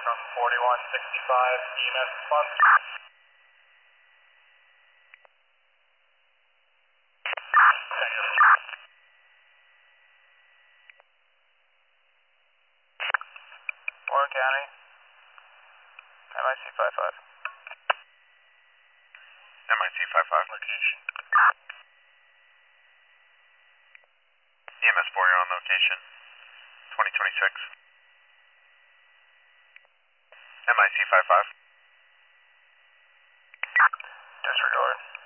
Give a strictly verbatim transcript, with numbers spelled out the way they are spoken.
from forty-one sixty-five, E M S response. Warren County, M I C five five. M I C five five. Location. E M S four, you're on location. twenty twenty-six. M I C five five. Disregard.